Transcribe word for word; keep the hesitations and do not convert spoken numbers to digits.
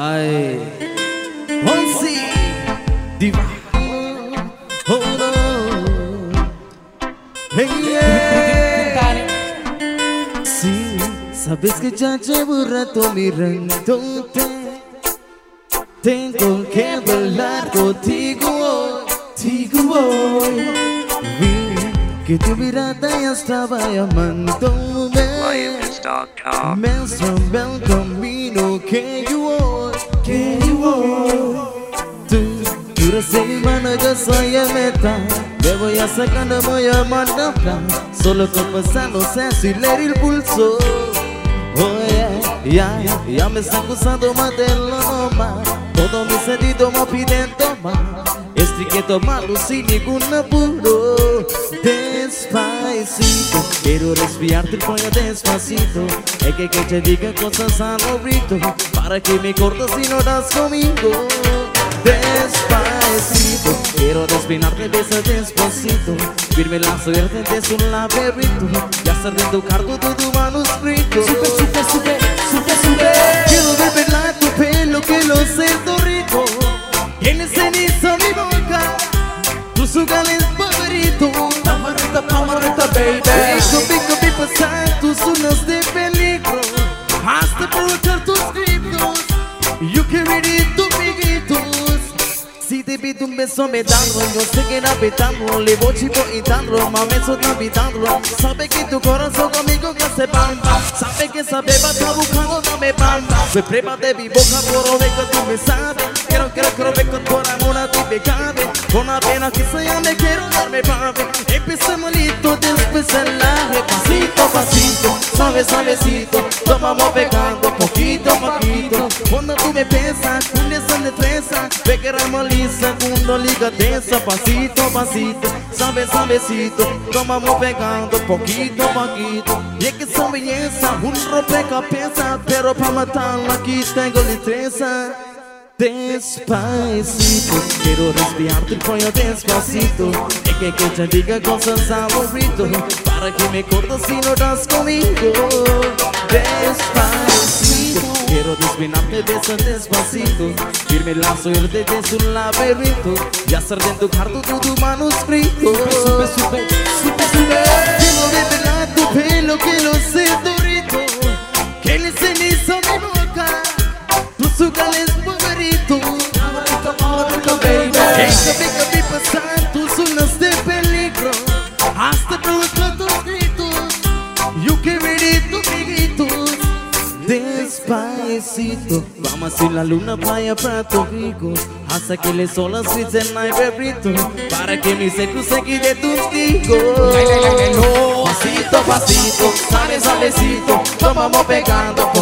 Ay, hoy sí, diva. Oh no, hey, yeah. Sí, sabes que ya llevo un rato mirándote. Tengo que bailar contigo hoy, contigo hoy. Vi que tu mirada ya estaba llamándome. Me asombró el camino que yo voy, que yo voy. Tú, tú eres mi mano, yo soy el meta. Me voy a sacar, no voy a mandar. Solo con pasar, no sé si leer el pulso. Oh yeah, yeah, ya me están acusando más de lo normal. Todo mi sentido me piden tomar. Estoy que tomarlo sin ningún apuro. Despacito, quiero respirarte el cuello despacito. Es que, que te diga cosas al oído, para que me cortas si no das conmigo. Despacito, quiero respirarte beso despacito. Firme la suerte de su laberinto, y hacer de tu cargo todo tu manuscrito. Sube, sube, sube, sube, sube. Quiero ver bailar tu pelo que lo siento rico. Tienes ceniza mi boca, tus hogares favoritos. Pamarita, pamarita, baby. Conmigo vi pasar tus zonas de peligro, hasta provocar tus gritos. Yo quería tus amiguitos. Si te pido un beso me danlo, yo sé que era petando. Le voy chico y dando, mami eso está pitando. Sabe que tu corazón conmigo que se bamba. Sabe que esa beba está buscando, no me bamba. Me prueba de mi boca, por ver que tú me sabes. Quiero, quiero, quiero ver con tu amor a ti me cabe. Con la pena que sea me quiero darme pabe. Empecemos listo, después el laje. Pasito, pasito, suave, suavecito. Tomamos pegando, poquito, poquito. Cuando tú me pesas, un desón de treza. Ve que ramoliza, cuando ligadeza. Pasito, pasito, suave, suavecito. Tomamos pegando, poquito, poquito. Y es que son belleza, un rompecabezas. Pero para matarla aquí tengo litreza. Despacito, quiero respirarte el cuello despacito. Es que, que te diga cosas al oído, para que me cortas si no das conmigo. Despacito, quiero respirarte beso despacito. Firme la suerte de su laberinto, y hacer de tu cardo todo tu manuscrito. Sube, sube, sube, sube. Quiero ver bailar tu pelo que lo siento rico. Que le ceniza mi boca, tus hogares favoritos. Pamarita, pamarita, baby. Ella me vi pasar tus zonas de peligro, hasta provocar tus gritos. Yo quería tus amiguitos. Despacito, vamos a ir la luna playa Puerto Rico, hasta que le solas dicen ay perrito, para que mi seco se quede tus hijos. Pasito, pasito, suave, suavecito. Tomamos pegando,